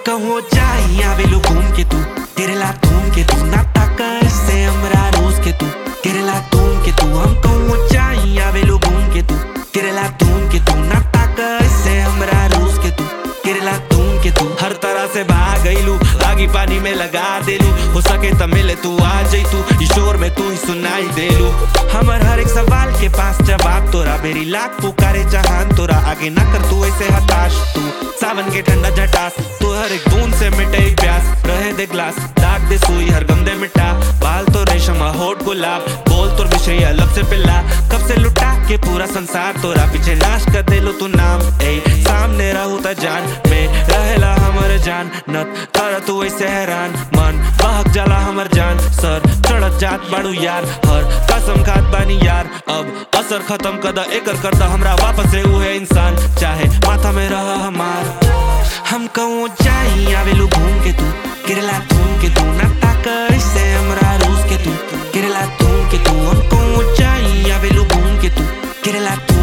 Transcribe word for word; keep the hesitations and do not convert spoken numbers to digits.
कहूँ जाई आवेलू घूम के तू केरला घूम के तू ना ताकर से हमरा रोज के तू केरला घूम के तू हम कहूँ जाई आवेलू घूम के तू केरला घूम के तू ना ताकर से हमरा रोज के तू केरला घूम के तू हर तरह से भाग गईलू आगी पानी में लगा देलू हो सके त मिले तू आ जैतू ईश्वर में तू ही सुनाई देलू हमर हर एक सवाल के पास जवाब तोरा मेरी लाख पुकारे जहान तोरा आगे न कर तू ऐसे हताश तू सावन के ठंडा जटास तू हर एक बूंद से मिटे एक प्यास रहे दे ग्लास दाग दे सुई हर गम दे मिटा बाल तो रेशम होठ गुलाब बोल तो मिश्री अलग से पिल्ला कब से लुटा के पूरा संसार तोरा पीछे नाश कर देलो तू नाम ए सामने रहू त जान में रहेला हमर जान नत कर तू ऐसे हैरान मन बहक जाला हमर जान सर चढ़त जात बाड़ू यार हर कसम खात बानी यार अब असर खत्म कदा एकर करता हमरा वापस से उहे इंसान चाहे माथा में रह हमार हम कहूँ जाई आवेलू घूम के तू केरला घूम के तू ना ताकर से हमरा रोज के तू केरला घूम के तू हम कहूँ जाई आवेलू घूम के तू केरला